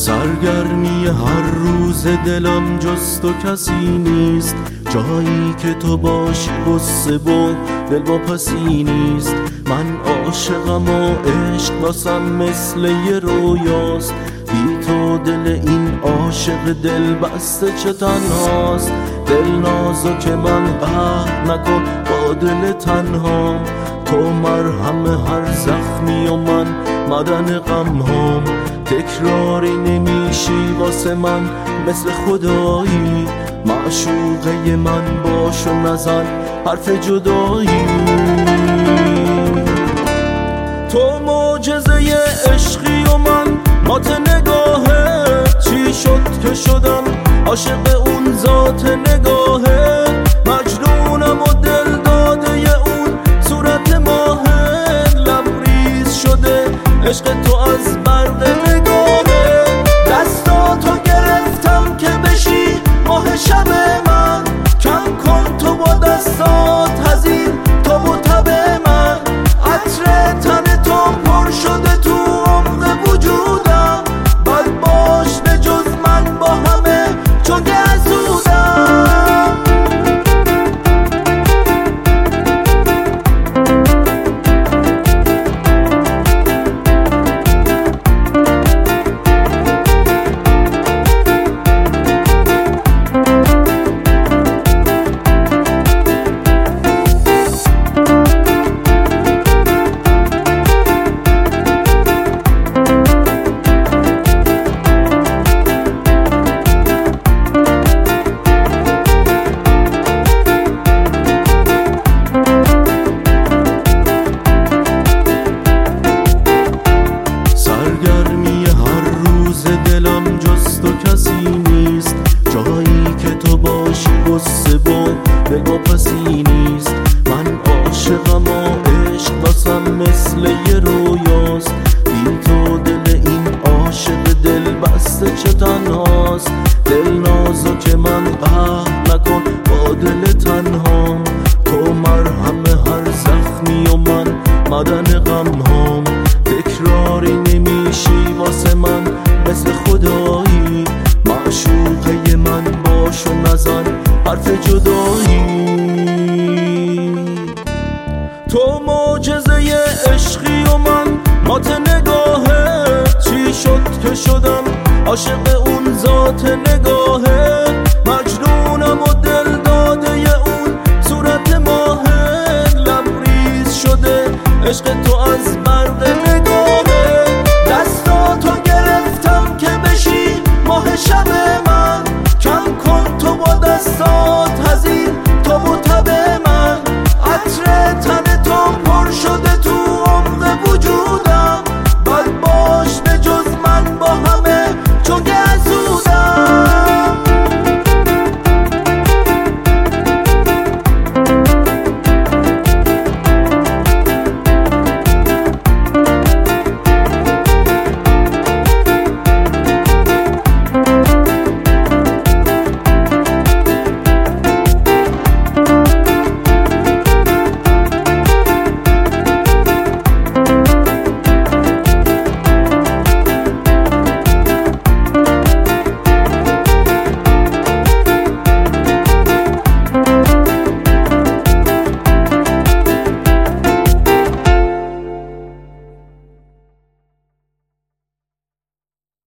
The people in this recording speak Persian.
سرگرمی هر روز دلم جز تو کسی نیست، جایی که تو باشی غصه و دلواپسی نیست. من عاشقم و عشق واسم مثل یه رویاست، بی تو دل این عاشق دل بسته چه تنهاست. دل نازو که من قهر نکن با دل تنهام، تو مرهم هر زخمی و من مدن غمهام. تکراری نمیشی واسه من مثل خدایی، معشوقه من باش و نزن حرف جدایی. تو معجزه عشقی و من مات نگاهه، چی شد که شدم عاشق اون ذات نگاهه. مجنونم و دل داده اون صورت ماهه، لبریز شده عشق تو از برق نگاهه. دستاتو گرفتم که بشی ماه شب من، کم کن تو با دستات هزین تو و تب من. عطر تن تو پر شده تو عمق وجودم، بد باش به جز من با همه چون گزودم. سرگرمی هر روز دلم جز تو کسی نیست، جایی که تو باشی غصه و دلواپسی نیست. من عاشقم و عشق واسم مثل یه رویاست، بی تو دل این عاشق دل بسته چه تنهاست. دل نازو که من قهر نکن با دل تنهام، تو مرهم هر زخمی و من مدن غمهام. تکراری نمیشی واسه من مثل خدایی، معشوقه من باش و نزن حرف جدایی. تو معجزه عشقی و من مات نگاهه، چی شد که شدم عاشق اون ذات نگاه.